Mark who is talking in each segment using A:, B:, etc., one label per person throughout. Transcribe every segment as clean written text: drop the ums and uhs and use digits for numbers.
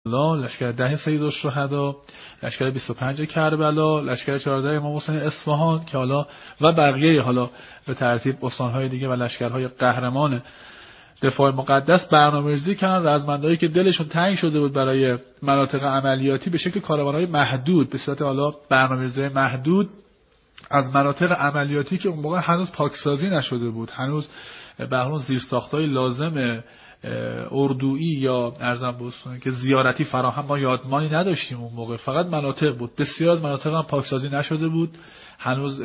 A: لشکر 10 سید الشهدا، لشکر 25 کربلا، لشکر 14 امام حسین اصفهان که حالا و بقیه حالا به ترتیب استان‌های دیگه و لشکرهای قهرمان دفاع مقدس برنامه‌ریزی کردن. رزمندایی که دلشون تنگ شده بود برای مناطق عملیاتی به شکل کاروان‌های محدود به صورت حالا برنامه‌ریزی محدود از مناطق عملیاتی که اون موقع هنوز پاکسازی نشده بود، هنوز به هر حال زیرساخت‌های لازم اردویی یا ارزم بهتون که زیارتی فراهم ما یادمانی نداشتیم اون موقع، فقط مناطق بود. بسیار از مناطق هم پاکسازی نشده بود، هنوز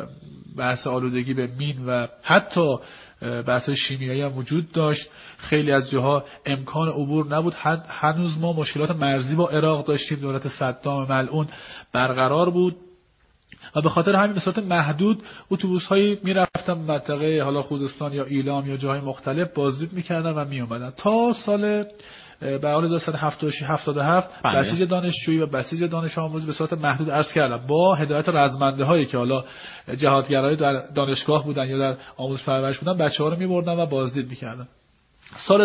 A: بحث آلودگی به مین و حتی بحث شیمیایی هم وجود داشت. خیلی از جاها امکان عبور نبود. هنوز ما مشکلات مرزی با عراق داشتیم، دولت صدام ملعون برقرار بود و به خاطر همین به صورت محدود اتوبوس‌هایی می‌رفتن منطقه حالا خوزستان یا ایلام یا جاهای مختلف بازدید می‌کردن و می‌اومدن. تا سال به حال 1377 بسیج دانشجویی و بسیج دانش آموزی به صورت محدود عرض کردم با هدایت رزمنده‌هایی که حالا جهادگرای در دانشگاه بودن یا در آموزش پرورش بودن، بچه‌ها رو می‌بردن و بازدید می‌کردن. سال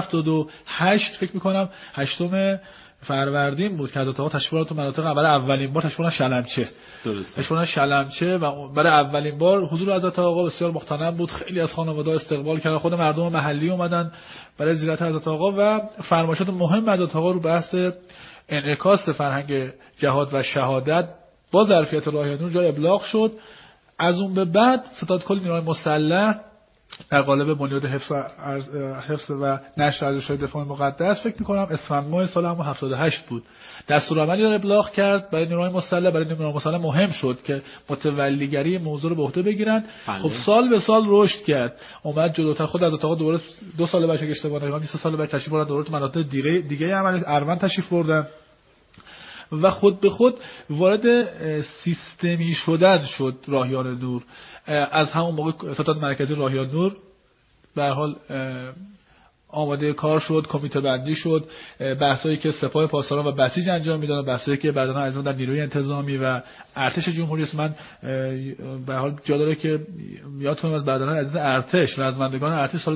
A: 1978 فکر می‌کنم 8 فروردین بود که حضرت آقا تشریف تو مناطق اولین بار تشریف شلمچه. درسته. تشریف شلمچه و برای اولین بار حضور حضرت آقا بسیار مختنم بود. خیلی از خانواده‌ها استقبال کردن، خود مردم محلی اومدن برای زیارت حضرت آقا و فرمایشات مهم حضرت آقا رو بحث انعکاس فرهنگ جهاد و شهادت با ظرفیت راهیانور جای ابلاغ شد. از اون به بعد ستاد کل نیروهای مسلح در قالب بنیاد حفظ و نشر ارزش‌های دفاع مقدس فکر می‌کنم اسفند ماه سال 78 بود دستورالعملی را ابلاغ کرد برای نیروهای مسلح. برای نیروهای مسلح مهم شد که متولیگری موضوع رو به عهده بگیرن. خب سال به سال رشد کرد، اومد جلوتر. خود از آقا دوباره 2 سال بعد که اشتباه نکنم 20 سال بعد تشریف بردن دوباره مناطق دیگه عمل اروند تشریف بردن و خود به خود وارد سیستمی شدن شد راهیان نور. از همون موقع ستاد مرکزی راهیان نور به هر حال آماده کار شد، کمیته بندی شد، بحثایی که سپاه پاسداران و بسیج انجام میدادن، بحثایی که برادران عزیزان در نیروی انتظامی و ارتش جمهوری اسلامی. من به هر حال جا داره که یادتون از برادران عزیز ارتش، رزمندگان ارتش سال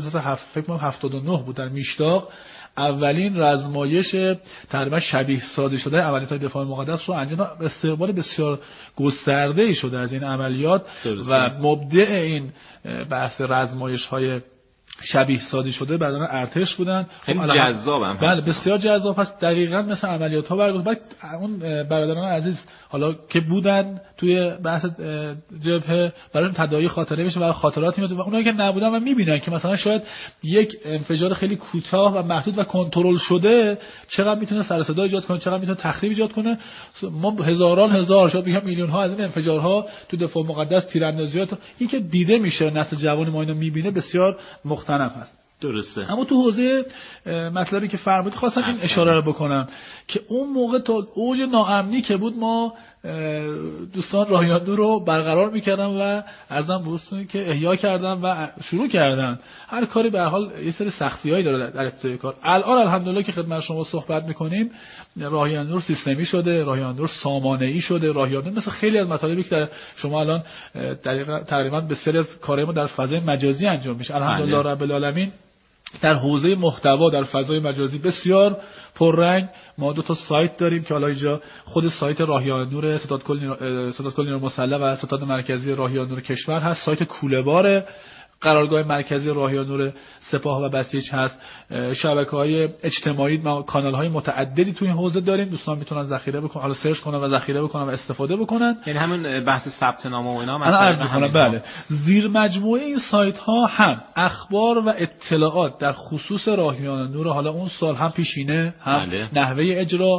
A: 1979 بود در میشتاق اولین رزمایش تقریبا شبیه سازی شده عملیات دفاع مقدس رو انجام داد. استقبال بسیار گسترده‌ای شده از این عملیات و مبدع این بحث رزمایش‌های شبیه سازی شده برادران ارتش بودن.
B: خیلی جذابم.
A: بله بسیار جذاب هست. دقیقاً مثل عملیات‌ها برگزار. اون برادران عزیز حالا که بودن توی بحث جبهه برای تداعی خاطره بشه و خاطراتی میاد و اونایی که نبودن و می‌بینن که مثلا شاید یک انفجار خیلی کوتاه و محدود و کنترل شده چقدر میتونه سر صدا ایجاد کنه، چقدر میتونه تخریب ایجاد کنه. ما هزار شاید بگم میلیون‌ها از این انفجارها تو دفاع مقدس، تیراندازیات، این که دیده میشه، نسل جوان ما اینو می‌بینه، بسیار مختلف هست.
B: درسته.
A: اما تو حوزه مطلبی که فرمودید خواستم این اشاره رو بکنم که اون موقع تا اوج ناامنی که بود ما دوستان راهیان رو برقرار می‌کردن و عرضم بهتون که احیا کردن و شروع کردن. هر کاری به هر حال یه سری سختی‌هایی داره در ابتدای کار. الان الحمدلله که خدمت شما صحبت می‌کنیم راهیان نور سیستمی شده، راهیان نور سامانه‌ای شده، راهیان نور مثل خیلی از مطالبی که در شما الان تقریبا بسیاری از کارهای ما در فضای مجازی انجام میشه. الحمدلله رب العالمین در حوزه محتوا در فضای مجازی بسیار پررنگ. ما 2 تا سایت داریم که حالا اینجا خود سایت راهیان نور ستاد کل نیروی مسلح و ستاد مرکزی راهیان نور کشور هست، سایت کوله‌بار قرارگاه مرکزی راهیان نور سپاه و بسیج هست، شبکه‌های اجتماعی، ما کانال‌های متعددی تو این حوزه داریم. دوستان میتونن ذخیره بکنن، حالا سرچ کنن و ذخیره بکنن و استفاده بکنن.
B: یعنی همون بحث ثبت نام و اینا
A: مثلا بله. زیر مجموعه این سایت‌ها هم اخبار و اطلاعات در خصوص راهیان نور، حالا اون سال هم پیشینه هم نحوه اجرا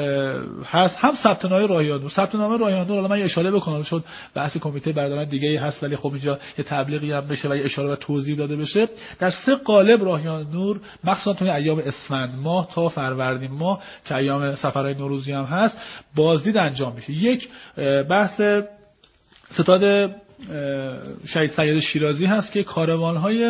A: هست، هم ثبت نام راهیان نور. ثبت نام راهیان نور حالا من اشاره بکنم چون بحث کمیته برادران دیگه‌ای هست، ولی خب اینجا یه تبلیغی هم بشه و اشاره و توضیح داده بشه. در 3 قالب راهیان نور مخصوصا توی ایام اسفند ماه تا فروردین ماه که ایام سفرهای نوروزی هم هست بازدید انجام میشه. یک بحث ستاد شهید سید شیرازی هست که کاروان‌های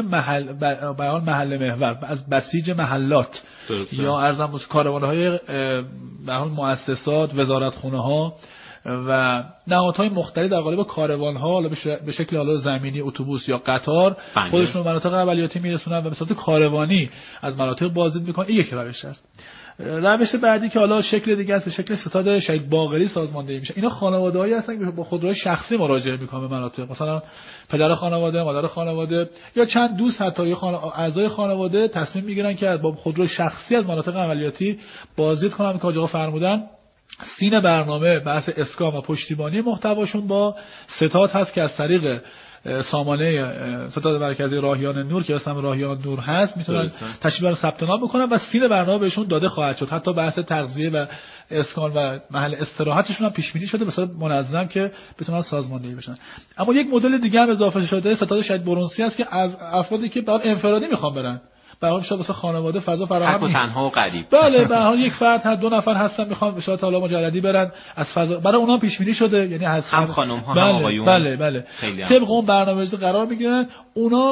A: محل محور از بسیج محلات یا ارزم کاروان‌های به حال مؤسسات، وزارتخونه‌ها و نهادهای مختلف در قالب کاروان‌ها حالا به شکل حالا زمینی اتوبوس یا قطار خودشون مناطق عملیاتی میرسونن و به صورت کاروانی از مناطق بازدید میکنن. این یک روش است. روش بعدی که حالا شکل دیگه است، به شکل ستاد شهید باقری سازماندهی میشه. اینا خانواده‌هایی هستن که با خودروی شخصی مراجعه میکنن به مناطق، مثلا پدر خانواده، مادر خانواده یا چند دوست حتی اعضای خانواده تصمیم میگیرن که با خودروی شخصی از مناطق عملیاتی بازدید کنن که آقا فرمودن. سین برنامه بحث اسکان و پشتیبانی محتواشون با ستاد هست که از طریق سامانه ستاد مرکزی راهیان نور که اسم راهیان نور هست میتونن تشریح ثبت نام بکنن و سین برنامه بهشون داده خواهد شد. حتی بحث تغذیه و اسکان و محل استراحتشون هم پیش بینی شده به صورت منظم که بتونن سازماندهی بشن. اما یک مدل دیگه هم اضافه شده ستاد شهید برونسی است که از افرادی که برای انفرادی میخوان برن، به حال شاید واسه خانواده فضا فراهم نیست،
B: تنها و غریب.
A: بله به حال یک فرد هست، دو نفر هستن میخوان به صورت حالا مجردی برن، از فضا برای اونها پیش بینی شده، یعنی از
B: هم خانم ها
A: بله،
B: هم آقایون.
A: بله طبق اون برنامه‌ریزی قرار میگیرن. اونا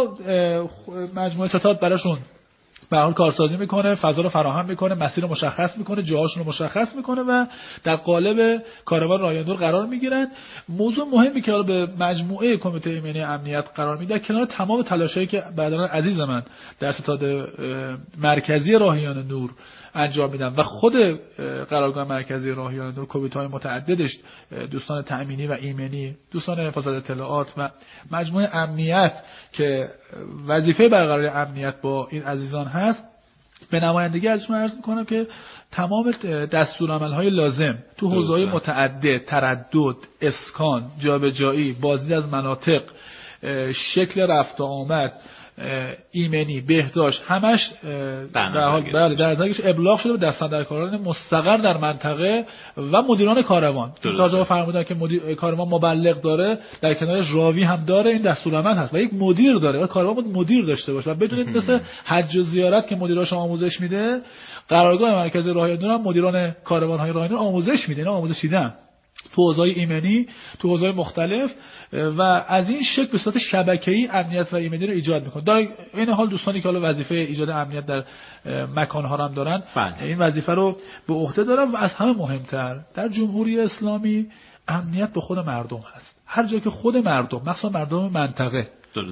A: مجموعه ستاد براشون به حال کارسازی میکنه، فضا رو فراهم میکنه، مسیر رو مشخص میکنه، جاهاشون رو مشخص میکنه و در قالب کاروان راهیان نور قرار میگیرن. موضوع مهمی که حالا به مجموعه کمیته ایمنی امنیت قرار میده، کنار تمام تلاشایی که برادران عزیز من در ستاد مرکزی راهیان نور انجام میدن و خود قرارگاه مرکزی راهیان نور، کمیته‌های متعددش، دوستان تأمینی و ایمنی، دوستان حفاظت اطلاعات و مجموعه امنیت که وظیفه برقراری امنیت با این عزیزان هست، به نمایندگی ازشون عرض میکنم که تمام دستورالعمل‌های لازم تو حوزه‌های متعدد، تردد، اسکان، جابجایی، بازدید از مناطق، شکل رفت و آمد، ایمنی، بهداشت، همش در حال در نظرش ابلاغ شده به دستاندرکاران مستقر در منطقه و مدیران کاروان. تازه فرمودن که کاروان مبلغ داره، در کنارش راوی هم داره، این دستورالعمل هست و یک مدیر داره و کاروان بود مدیر داشته باشه. و بدونید مثل حج و زیارت که مدیراش آموزش میده، قرارگاه مرکزی راهیان نور هم مدیران کاروان‌های راهیان نور آموزش میده، اینا آموزش دیدن تو حوزه‌های ایمنی، تو حوزه‌های مختلف و از این شکل به صورت شبکه‌ای امنیت و ایمنی رو ایجاد می‌کنه. در این حال دوستانی که حالا وظیفه ایجاد امنیت در مکان‌ها هم دارن، این وظیفه رو به عهده دارن و از همه مهمتر در جمهوری اسلامی امنیت به خود مردم هست. هر جایی که خود مردم، مخصوصا مردم منطقه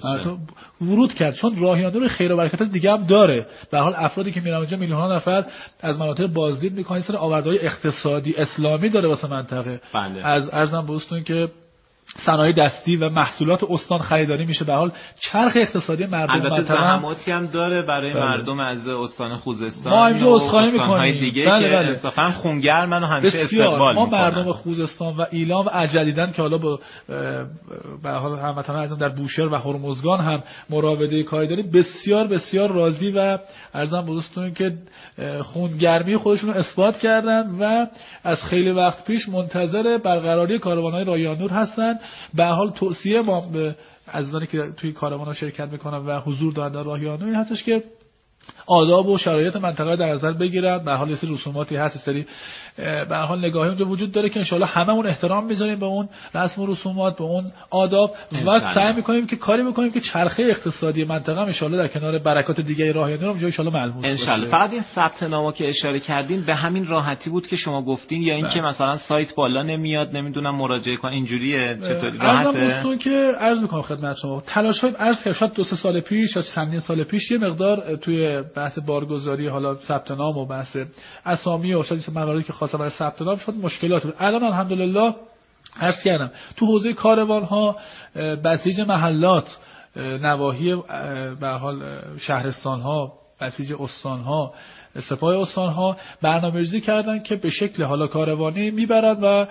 A: ورود کرد، چون راهیان نور خیر و برکت دیگه هم داره، به حال افرادی که میرن اونجا میلیون‌ها نفر از مناطق بازدید میکنن، سر آوردهای اقتصادی اسلامی داره واسه منطقه. از ارزم بهتون که صنایع دستی و محصولات استان خریداری میشه، به حال چرخ اقتصادی مردم
B: البته زحماتی هم داره برای مردم از استان خوزستان.
A: ما اینجا اسخای میکنیم
B: دیگه که انصافا خونگرمن و همیشه استقبال
A: ما مردم خوزستان و ایلام و جدیداً که حالا به حال هموطنان عزیزم در بوشهر و هرمزگان هم مراوده کاری داریم، بسیار بسیار راضی و ارزم بهتون که خونگرمی خودشون رو اثبات کردن و از خیلی وقت پیش منتظر برقراری کاروان‌های راهیان نور هستن. به حال توصیه ما به عزیزانی که توی کاروان‌ها شرکت میکنن و حضور دارن در راهیان نور این هستش که آداب و شرایط منطقه در نظر بگیرن. به حال یه سری رسوماتی هست، سری به حال نگاهی اونجا وجود داره که ان شاءالله هممون احترام میذاریم به اون رسم و رسومات، به اون آداب و سعی میکنیم که کاری بکنیم که چرخه اقتصادی منطقه ان شاءالله در کنار برکات دیگه راهیان نور اونجا ان شاءالله ملموس باشه.
B: ان شاءالله. فقط این ثبت نامه که اشاره کردین به همین راحتی بود که شما گفتین یا اینکه مثلا سایت بالا نمیاد نمیدونم مراجعه کن اینجوریه؟ چطوری راحته؟
A: دوستون که عرض میکنم خدمت شما، تلاش‌های عرض که شاید 2-3 سال پیش یا چندین سال پیش یه مقدار توی بحث بارگذاری حالا ثبت نام و بحث اسامی و شاید مواردی که خاصه برای ثبت نام شد مشکلات بود. الان الحمدلله عرض کردم تو حوزه کاروان ها، بسیج محلات، نواحی به حال شهرستان ها، بسیج استان ها، سپاه استان ها برنامه‌ریزی کردن که به شکل حالا کاروانی میبرن و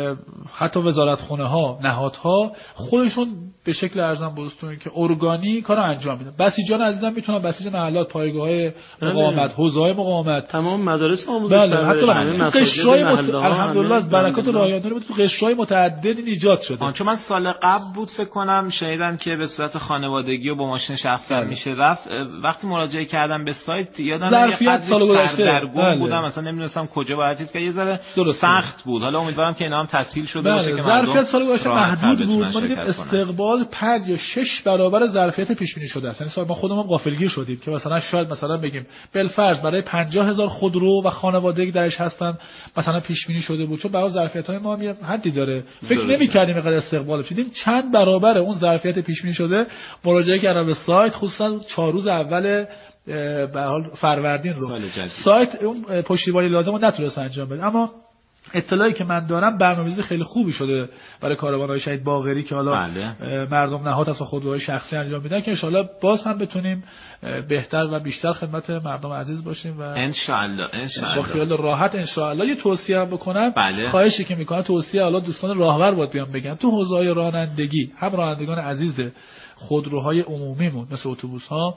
A: حتی وزارتخونه ها، نهادها خودشون به شکل ارزم بهتون که ارگانی کارو انجام میدن. بسیجان عزیزم میتونن بسیج محلات، پایگاه‌های مقاومت، حوزه‌های مقاومت،
C: تمام مدارس آموزش
A: حتی قشرهای الحمدلله از برکات راهیان نور تو قشرهای متعددی ایجاد شده.
B: چون من سال قبل بود فکر کنم شنیدم که به صورت خانوادگی و با ماشین شخصی میشه رفت. وقتی مراجعه کردم به سایت یادم
A: یه سال گذشته
B: درگم بودم، مثلا نمیدونستم کجا باید چیز که یه ذره سخت بود. حالا امیدوارم که اینا هم تسهیل شده باشه که
A: ظرفیت سال گذشته محدود بود. ما دیدیم استقبال 5 یا 6 برابر ظرفیت پیش بینی شده است. یعنی ما خودمون غافلگیر شدیم که مثلا شاید مثلا بگیم بالفرض برای 50,000 خودرو و خانوادگی درش هستن مثلا پیش بینی شده بود، چون برای ظرفیت‌های ما هم حدی داره. فکر نمی‌کردیم اینقدر استقبال شدیم. چند برابر اون ظرفیت پیش بینی شده مراجعه کردم به سایت، خصوصا 4 روز اول به هر حال فروردین رو سایت اون پشتیبانی لازم رو نتونست انجام بده. اما اطلاعی که من دارم برنامه‌ریزی خیلی خوبی شده برای کاروان‌های شهید باقری که حالا مردم نهاد از خودروهای شخصی انجام میدن که ان شاءالله باز هم بتونیم بهتر و بیشتر خدمت مردم عزیز باشیم و
B: ان شاءالله
A: با خیال راحت ان شاءالله. یه توصیه هم بکنم، خواهشی که میکنم، توصیه حالا دوستان راهبر باید بیان بگن تو حوزه‌های رانندگی، هم رانندگان عزیز خودروهای عمومیمون مثل اتوبوس‌ها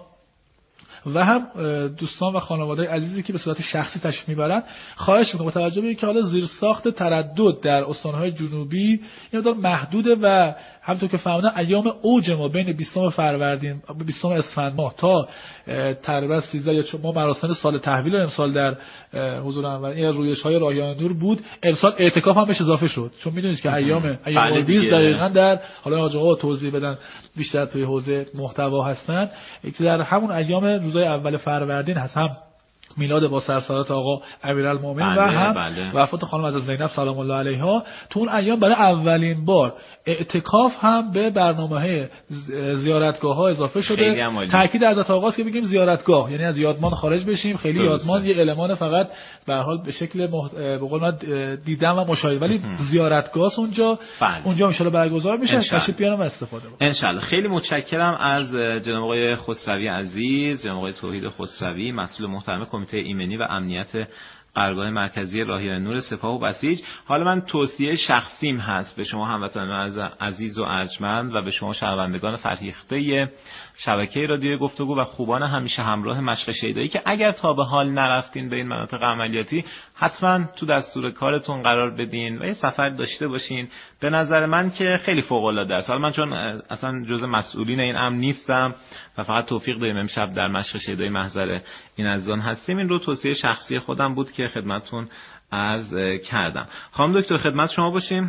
A: و هم دوستان و خانواده عزیزی که به صورت شخصی تشریف میبرن، خواهش میکنم با توجه به اینکه حالا زیرساخت تردد در استان‌های جنوبی این مقدار محدوده و همونطور که فهمیدن ایام اوج ما بین 20 فروردین 20 اسفند ماه تا تقریبا 13 یا ما مراسم سال تحویل امسال در حضور انوری رویش‌های راهیان نور بود، امسال اعتکاف هم بهش اضافه شد، چون میدونید که ایام مولدی دقیقاً در حالا آقا توضیح بدن بیشتر توی حوزه محتوا هستن که در همون ایام روزهای اول فروردین هست، هم میلاد با سرسالات آقا امیرالمومنین و هم وفات خانم از زینب سلام الله علیها. تو اون ایام برای اولین بار اعتکاف هم به برنامه زیارتگاه‌ها اضافه شده. تاکید حضرت آقاست که بگیم زیارتگاه، یعنی از یادمان خارج بشیم. خیلی یادمان یه المان فقط به هر حال به شکل به قول ما دیدن و مشاهده، ولی زیارتگاه اونجا اونجا ان شاءالله برگزار میشه. تشریف بیارم و استفاده بکنم
B: ان شاءالله. خیلی متشکرم از جناب آقای خسروی عزیز، جناب آقای توحید خسروی، مسئول محترم کمیته ایمنی و امنیت قرارگاه مرکزی راهیان نور سپاه و بسیج. حالا من توصیه شخصیم هست به شما هموطنان عزیز و ارجمند و به شما شنوندگان فرهیخته شبکه رادیو گفتگو و خوبان همیشه همراه مشق شیدایی که اگر تا به حال نرفتین به این مناطق عملیاتی حتما تو دستور کارتون قرار بدین و یه سفر داشته باشین. به نظر من که خیلی فوق العاده است. حالا من چون اصلا جزء مسئولین این امر نیستم و فقط توفیق داریم امشب در مشق شیدایی محضر این عزیزان هستیم، این رو توصیه شخصی خودم بود که خدمتتون عرض کردم. خانم دکتر خدمت شما باشیم.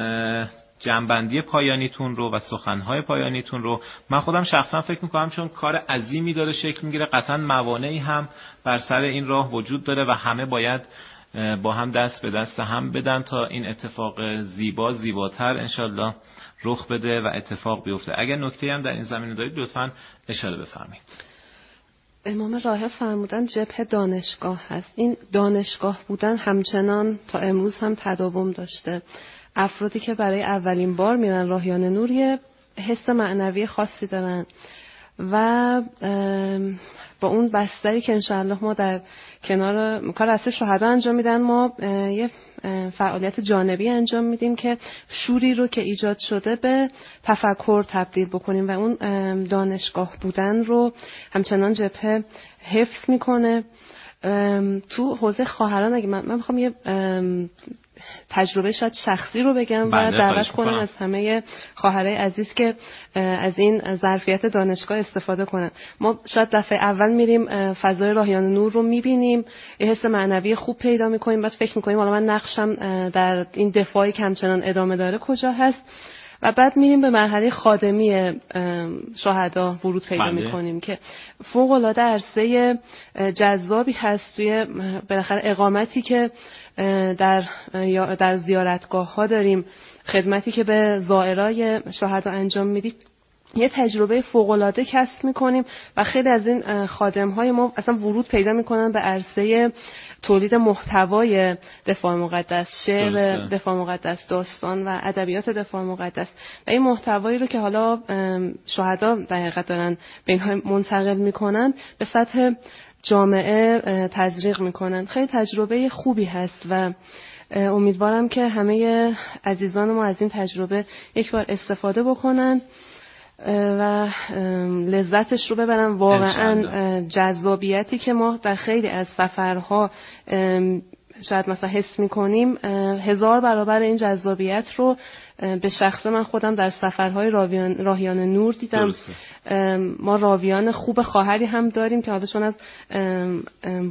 B: جنبندی پایانیتون رو و سخنهای پایانیتون رو من خودم شخصا فکر میکنم چون کار عظیمی داره شکل میگیره، قطعا موانعی هم بر سر این راه وجود داره و همه باید با هم دست به دست هم بدن تا این اتفاق زیباتر انشالله رخ بده و اتفاق بیفته. اگر نکته‌ای هم در این زمینه دارید لطفاً اشاره بفرمایید.
C: امام راهب فرمودن جبهه دانشگاه هست. این دانشگاه بودن همچنان تا امروز هم تداوم داشته. افرادی که برای اولین بار میرن راهیان نور یه حس معنوی خاصی دارن و با اون بستری که انشاءالله ما در کنار کار اصل شهدا انجام میدن، ما یه فعالیت جانبی انجام میدیم که شوری رو که ایجاد شده به تفکر تبدیل بکنیم و اون دانشگاه بودن رو همچنان جبهه حفظ میکنه. تو حوزه خواهران اگه من میخوام یه تجربه شاید شخصی رو بگم و دعوت کنم از همه خواهرای عزیز که از این ظرفیت دانشگاه استفاده کنن. ما شاید دفعه اول میریم فضای راهیان نور رو میبینیم، یه حس معنوی خوب پیدا میکنیم، بعد فکر میکنیم حالا من نقشم در این دفاعی که همچنان ادامه داره کجا هست و بعد میریم به مرحله خادمی شهدا ورود پیدا میکنیم که فوق العاده عرصه جذابی هست توی بالاخره اقامتی که در زیارتگاه ها داریم، خدمتی که به زائرای شهدا انجام میدیم، یه تجربه فوق العاده کسب میکنیم و خیلی از این خادم های ما اصلا ورود پیدا میکنن به عرصه تولید محتوای دفاع مقدس، شعر دفاع مقدس، داستان و ادبیات دفاع مقدس و این محتوایی رو که حالا شهدا در حقیقت دارن به اینها منتقل میکنن به سطح جامعه تزریق میکنن. خیلی تجربه خوبی هست و امیدوارم که همه عزیزان ما از این تجربه یک بار استفاده بکنن و لذتش رو ببرن. واقعا جذابیتی که ما در خیلی از سفرها شاید مثلا حس میکنیم 1000 برابر این جذابیت رو به شخص من خودم در سفرهای راهیان نور دیدم. ما راویان خوب خواهری هم داریم که حالا چون از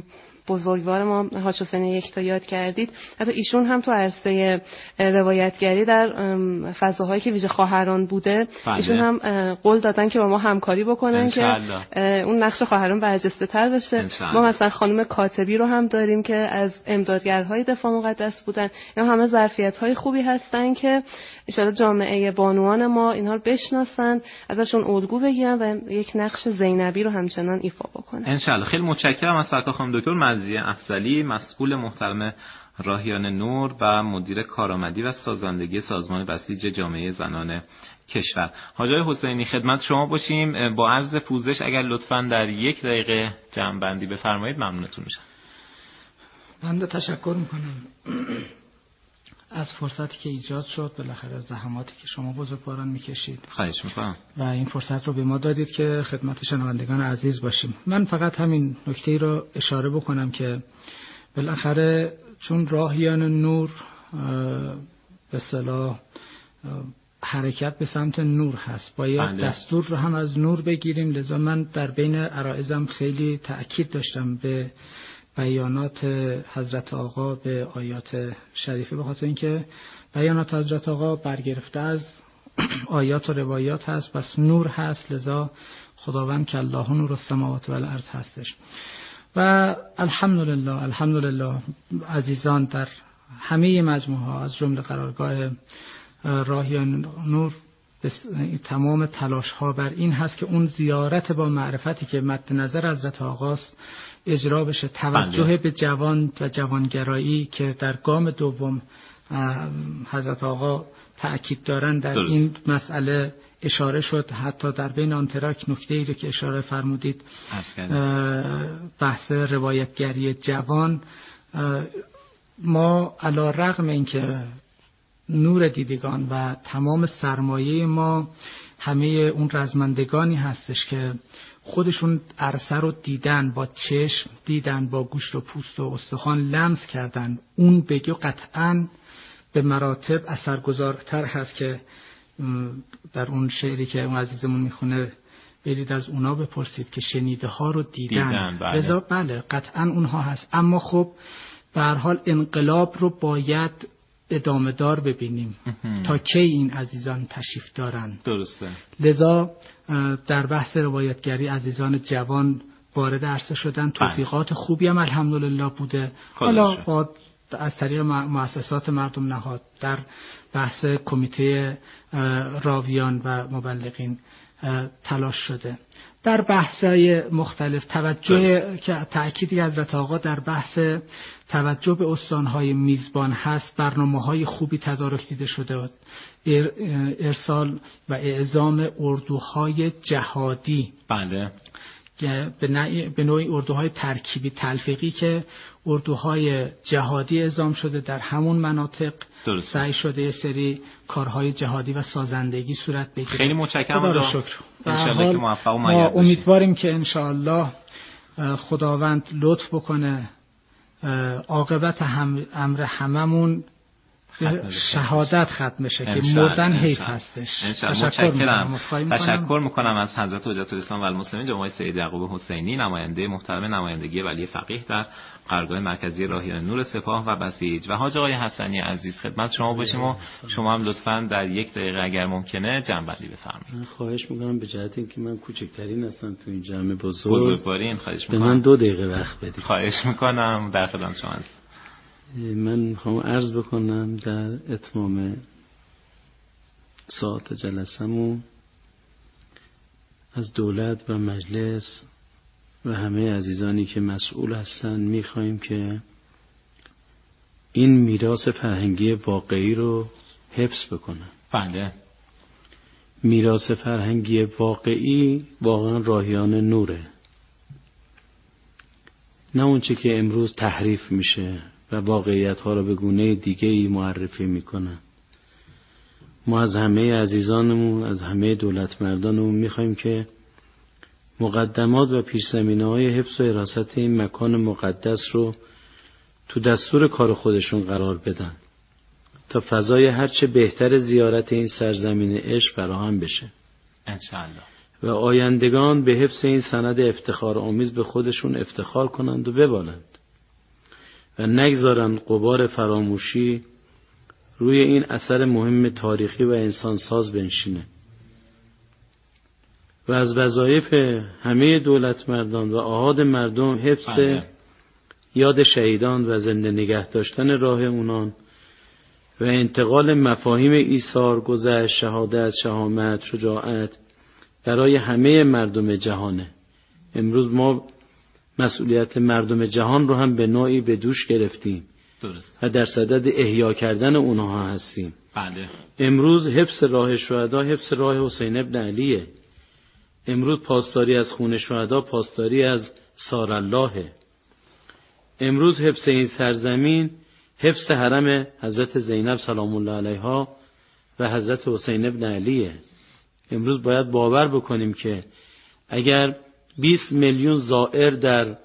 C: بزرگوار ما حاج حسین یکتا یاد کردید، حتی ایشون هم تو عرصه روایتگری در فضاهایی که ویژه خواهران بوده ایشون هم قول دادن که با ما همکاری بکنن که اون نقش خواهران برجسته تر بشه. ما مثلا خانم کاتبی رو هم داریم که از امدادگرهای دفاع مقدس بودن. اینا همه ظرفیت‌های خوبی هستن که ان شاءالله جامعه بانوان ما اینها رو بشناسن، ازشون الگو بگیرن و یک نقش زینبی رو همچنان ایفا بکنن
B: ان شاءالله. خیلی متشکرم از سرکار خانم دکتر مزیه افضلی، مسئول محترم راهیان نور و مدیر کارآمدی و سازندگی سازمان بسیج جامعه زنان کشور. حاج آقای حسینی خدمت شما باشیم. با عرض پوزش اگر لطفاً در 1 دقیقه جمع‌بندی بفرمایید ممنونتون میشم.
D: من تشکر میکنم از فرصتی که ایجاد شد، بالاخره از زحماتی که شما بزرگواران میکشید.
B: خواهش میکنم.
D: و این فرصت رو به ما دادید که خدمت شنوندگان عزیز باشیم. من فقط همین نکته‌ای رو اشاره بکنم که بالاخره چون راهیان نور به اصطلاح حرکت به سمت نور هست، باید دستور رو هم از نور بگیریم. لذا من در بین عرایزم خیلی تأکید داشتم به بیانات حضرت آقا، به آیات شریفه، به خاطر اینکه بیانات حضرت آقا برگرفته از آیات و روایات هست، پس نور هست. لذا خداوند که الله نور السماوات و الارض هستش. و الحمدلله عزیزان در همه مجموعه ها از جمله قرارگاه راهیان نور تمام تلاش ها بر این هست که اون زیارت با معرفتی که مد نظر حضرت آقاست اجرا بشه. توجه به جوان و جوانگرایی که در گام دوم حضرت آقا تأکید دارن در این مسئله اشاره شد. حتی در بین آن تراک نکته‌ای رو که اشاره فرمودید، بحث روایتگری جوان، ما علی رغم اینکه نور دیدگان و تمام سرمایه ما همه اون رزمندگانی هستش که خودشون عرصه رو دیدن، با چشم دیدن، با گوشت و پوست و استخوان لمس کردن، اون بگی قطعاً به مراتب اثرگذارتر هست که در اون شعری که اون عزیزمون میخونه برید از اونا بپرسید که شنیده ها رو دیدن. بله قطعاً اونها هست. اما خب به هر حال انقلاب رو باید ادامه دار ببینیم تا کی این عزیزان تشریف دارن.
B: درسته.
D: لذا در بحث روایتگری عزیزان جوان وارد عرصه شدن، توفیقات خوبی هم الحمدلله بوده. حالا با از طریق مؤسسات مردم نهاد در بحث کمیته راویان و مبلغین تلاش شده. در بحث‌های مختلف توجه که تأکیدی حضرت آقا در بحث توجه به استان‌های میزبان هست، برنامه‌های خوبی تدارک دیده شده، ارسال و اعزام اردوهای جهادی.
B: بله.
D: به نوعی اردوهای ترکیبی تلفیقی که اردوهای جهادی اعزام شده در همون مناطق. درست. سعی شده یه سری کارهای جهادی و سازندگی صورت بگیره.
B: خیلی متشکرم.
D: خدا رو شکر.
B: انشالله که موفق و
D: ما امیدواریم که انشالله خداوند لطف بکنه عاقبت امر هممون شهادت ختم بشه که مردن حیف هستش.
B: تشکر میکنم از حضرت حجت الاسلام و المسلمین جناب سید یعقوب حسینی، نماینده محترم نمایندگی ولی فقیه در قرارگاه مرکزی راهیان نور سپاه و بسیج، و حاج آقای حسنی عزیز خدمت شما باشیم و شما هم لطفاً در 1 دقیقه اگر ممکنه جمع‌بندی بفرمایید.
E: خواهش میکنم به جهت اینکه من کوچکترین هستم تو این جمع بزرگوارین،
B: خواهش
E: میکنم به من 2 دقیقه وقت بدید.
B: خواهش میکنم، در خدمت شما.
E: من میخوام عرض بکنم در اتمام ساعت جلسه‌مون از دولت و مجلس و همه عزیزانی که مسئول هستن میخوایم که این میراث فرهنگی واقعی رو حفظ بکنن.
B: بله.
E: میراث فرهنگی واقعی واقعا راهیان نوره، نه اونچه که امروز تحریف میشه و واقعیت ها رو به گونه دیگه‌ای معرفی میکنن. ما از همه عزیزانمون، از همه دولت مردانمون میخوایم که مقدمات و پیش‌زمینه‌های حفظ و حراست این مکان مقدس رو تو دستور کار خودشون قرار بدن تا فضای هرچه بهتر زیارت این سرزمین عشق فراهم بشه
B: انشاءالله،
E: و آیندگان به حفظ این سند افتخار آمیز به خودشون افتخار کنند و ببالند. و نگذارن غبار فراموشی روی این اثر مهم تاریخی و انسانساز بنشینه. و از وظایف همه دولت مردان و آحاد مردم حفظ یاد شهیدان و زنده نگه داشتن راه اونان و انتقال مفاهیم ایثار، گذشت، شهادت، شهامت، شجاعت برای همه مردم جهانه. امروز ما مسئولیت مردم جهان رو هم به نوعی به دوش گرفتیم.
B: درست.
E: و در صدد احیا کردن اونها هستیم.
B: بله.
E: امروز حفظ راه شهدا حفظ راه حسین ابن علیه. امروز پاسداری از خون شهدا پاسداری از سارالله. امروز حفظ این سرزمین حفظ حرم حضرت زینب سلام الله علیها و حضرت حسین ابن علیه. امروز باید باور بکنیم که اگر 20 میلیون زائر در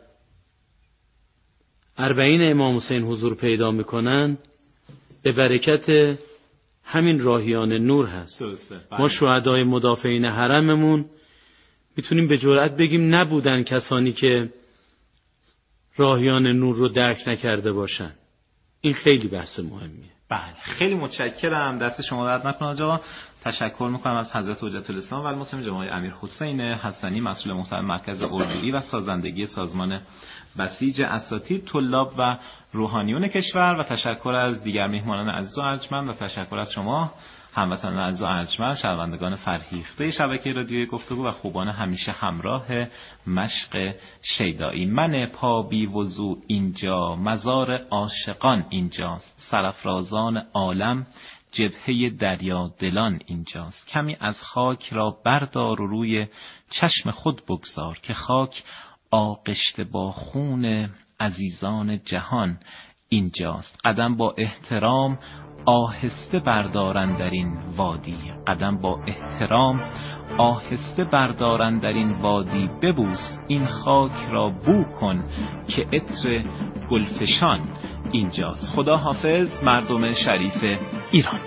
E: اربعین امام حسین حضور پیدا میکنن به برکت همین راهیان نور هست. ما شهدای مدافعین حرممون میتونیم به جرئت بگیم نبودن کسانی که راهیان نور رو درک نکرده باشن. این خیلی بحث مهمیه.
B: بله، خیلی متشکرم. دست شما درد نکنه آقا. تشکر میکنم از حضرت حجت الاسلام و المسلمین جناب امیر حسین حسنی، مسئول محترم مرکز اردویی و سازندگی سازمان بسیج اساتید، طلاب و روحانیون کشور، و تشکر از دیگر میهمانان عزیز و ارجمند و تشکر از شما هموطنان عزیز و ارجمند، شنوندگان فرهیخته شبکه رادیوی گفتگو و خوبان همیشه همراه مشق شیدایی. من پا بی وضو اینجا، مزار عاشقان اینجاست، سرافرازان عالم جبهه دریا دلان اینجاست. کمی از خاک را بردار و روی چشم خود بگذار که خاک آغشته با خون عزیزان جهان اینجاست. قدم با احترام آهسته بردارن در این وادی، قدم با احترام آهسته بردارن در این وادی. ببوس این خاک را بو کن که عطر گلفشان اینجاست. خدا حافظ مردم شریف ایران.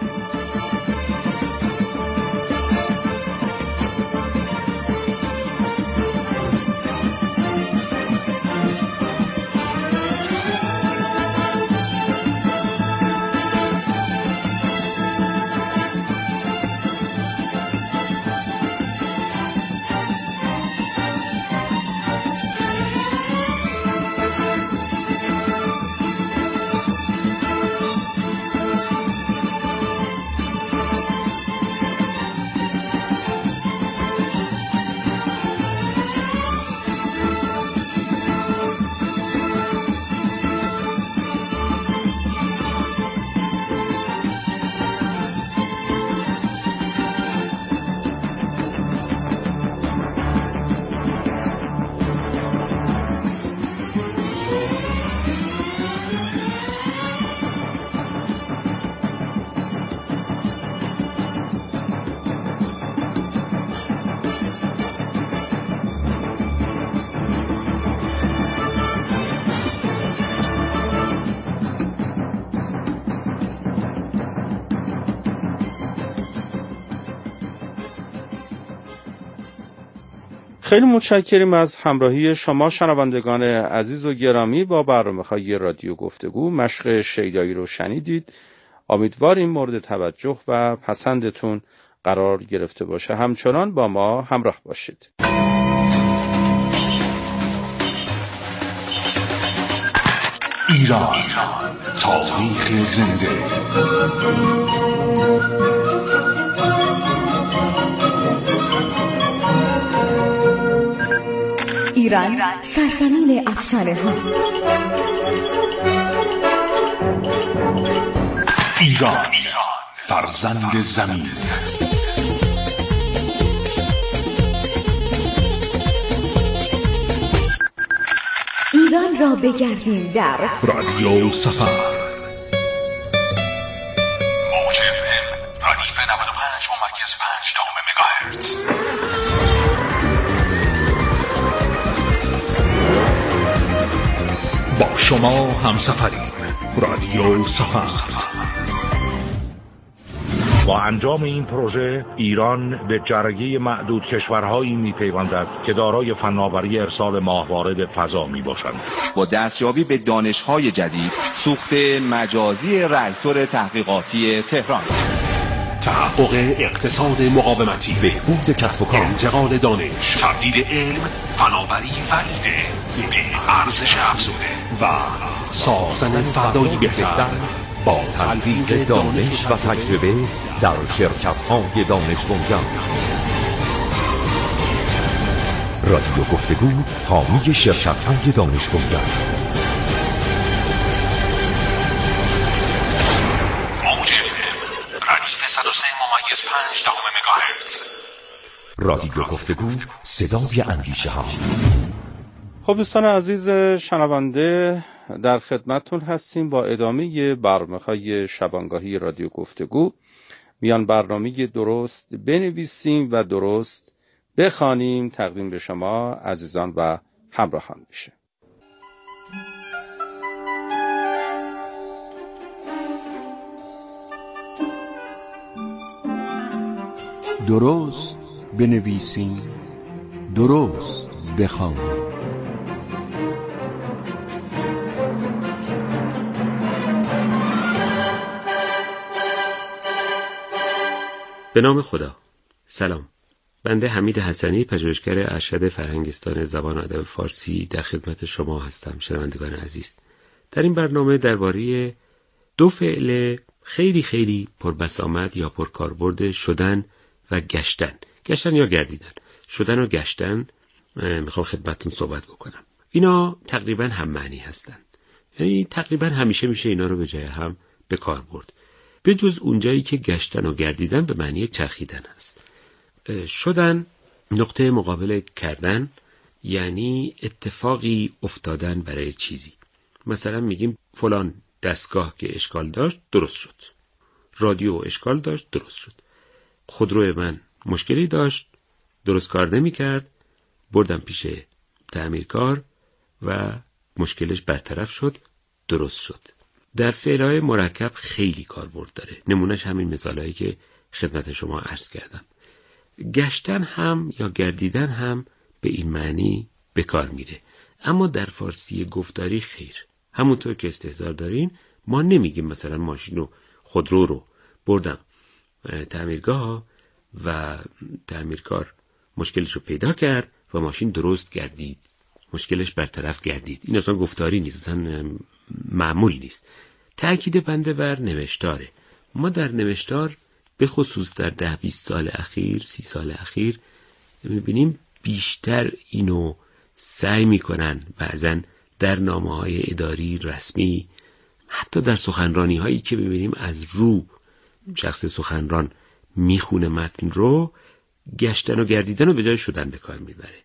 F: خیلی متشکریم از همراهی شما شنوندگان عزیز و گرامی با برنامه‌های رادیو گفتگو. مشق شیدایی رو شنیدید. امیدواریم مورد توجه و پسندتون قرار گرفته باشه. همچنان با ما همراه باشید.
G: ایران، تاریخ زنده.
H: ایران، سرزمین افسانه‌ها.
G: ایران، فرزند زمین.
H: ایران را بگردیم در
G: رادیو سفر. موج FM ردیف 95.5 مگاهرتز. با شما همسفریم. رادیو سفر.
I: با انجام این پروژه ایران به جرگه معدود کشورهایی میپیوندد که دارای فناوری ارسال ماهوارد فضا میباشند.
J: با دستیابی به دانش‌های جدید، سوخت مجازی راکتور تحقیقاتی تهران،
G: تحقق اقتصاد مقاومتی، بهبود کسب و کار، انتقال دانش، تبدیل علم، فناوری و ایده به ارزش افزوده و ساختن فردایی بهتر با تلفیق دانش و تجربه در شرکت‌های دانش بنیان. رادیو گفتگو حامی شرکت‌های دانش بنیان. موج FM ردیف 103.5 مگاهرتز. رادیو گفتگو صدای اندیشه ها.
F: خب دوستان عزیز شنونده، در خدمتتون هستیم با ادامه برنامه‌های شبانگاهی رادیو گفتگو. میان برنامه درست بنویسیم و درست بخوانیم تقدیم به شما عزیزان و همراهان میشه.
K: درست بنویسیم، درست بخوانیم.
L: به نام خدا. سلام. بنده حمید حسنی، پژوهشگر ارشد فرهنگستان زبان و ادب فارسی در خدمت شما هستم شنوندگان عزیز. در این برنامه درباره دو فعل خیلی پربسامد یا پرکاربرد شدن و گشتن. گشتن یا گردیدن. شدن و گشتن میخوام خدمتتون صحبت بکنم. اینا تقریبا هم معنی هستند. یعنی تقریبا همیشه میشه اینا رو به جای هم به کار برد. به جز اونجایی که گشتن و گردیدن به معنی چرخیدن است. شدن نقطه مقابل کردن، یعنی اتفاقی افتادن برای چیزی. مثلا میگیم فلان دستگاه که اشکال داشت درست شد، رادیو اشکال داشت درست شد، خودرو من مشکلی داشت درست کار نمی کرد، بردم پیش تعمیرکار و مشکلش برطرف شد، درست شد. در فعل‌های مرکب خیلی کاربرد داره. نمونهش همین مثالایی که خدمت شما عرض کردم. گشتن هم یا گردیدن هم به این معنی به کار میره، اما در فارسی گفتاری خیر. همونطور که استحضار دارین، ما نمیگیم مثلا ماشین و خودرو رو بردم تعمیرگاه و تعمیرکار مشکلش رو پیدا کرد و ماشین درست گردید، مشکلش برطرف گردید. این اصلا گفتاری نیست، اصلا معمول نیست. تأکید بنده بر نوشتاره. ما در نوشتار به خصوص در 10-20 سال اخیر، 30 سال اخیر میبینیم بیشتر اینو سعی میکنن بعضن در نامه‌های اداری رسمی، حتی در سخنرانی هایی که میبینیم از رو شخص سخنران میخونه متن رو، گشتن و گردیدن رو به جای شدن به کار میبره.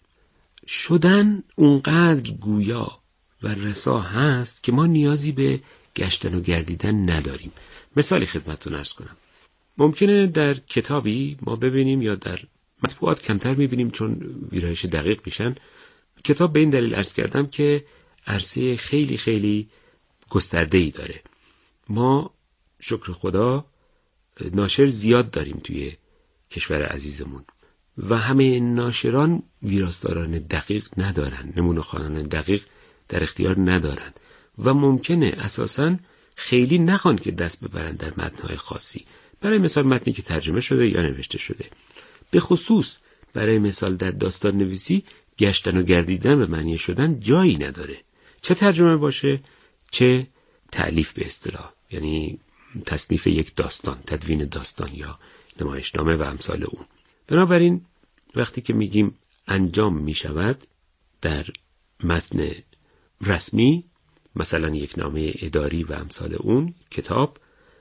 L: شدن اونقدر گویا و رسا هست که ما نیازی به گشتن و گردیدن نداریم. مثالی خدمتتون عرض کنم. ممکنه در کتابی ما ببینیم یا در مطبوعات کمتر میبینیم چون ویرایش دقیق میشن. کتاب به این دلیل عرض کردم که عرصه خیلی گسترده‌ای داره. ما شکر خدا ناشر زیاد داریم توی کشور عزیزمون و همه ناشران ویراستاران دقیق ندارن، نمونه خوانان دقیق در اختیار ندارن و ممکنه اساساً خیلی نخوان که دست ببرن در متن‌های خاصی. برای مثال متنی که ترجمه شده یا نوشته شده، به خصوص برای مثال در داستان نویسی گشتن و گردیدن به معنی شدن جایی نداره، چه ترجمه باشه چه تألیف به اصطلاح، یعنی تصنیف یک داستان، تدوین داستان یا نمایشنامه و امثال اون. بنابراین وقتی که میگیم انجام میشود در متن رسمی، مثلا یک نامه اداری و امثال اون، کتاب،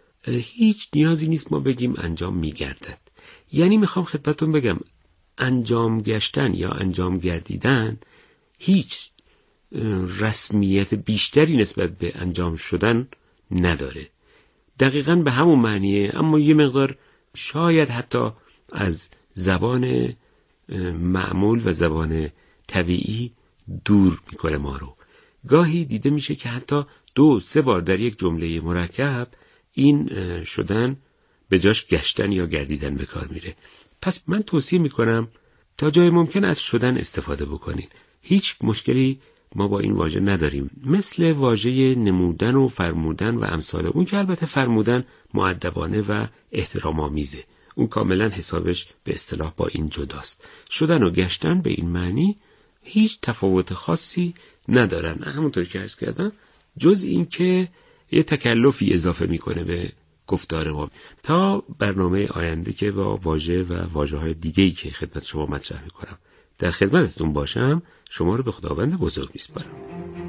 L: هیچ نیازی نیست ما بگیم انجام میگردد. یعنی میخوام خدمتتون بگم انجام گشتن یا انجام گردیدن هیچ رسمیت بیشتری نسبت به انجام شدن نداره. دقیقاً به همون معنیه، اما یه مقدار شاید حتی از زبان معمول و زبان طبیعی دور میکنه ما رو. گاهی دیده میشه که حتی 2-3 بار در یک جمله مرکب این شدن به جاش گشتن یا گردیدن به کار میره. پس من توصیه میکنم تا جای ممکن از شدن استفاده بکنین. هیچ مشکلی ما با این واژه نداریم، مثل واژه نمودن و فرمودن و امثال اون که البته فرمودن مؤدبانه و احترام آمیزه، اون کاملا حسابش به اصطلاح با این جداست. شدن و گشتن به این معنی هیچ تفاوت خاصی ندارن، همونطور که عرض کردم، جز این که یه تکلفی اضافه میکنه به گفتار ما. تا برنامه آینده که با واژه و واژه‌های دیگه‌ای که خدمت شما مطرح میکنم در خدمتتون باشم، شما رو به خداوند بزرگ میسپارم.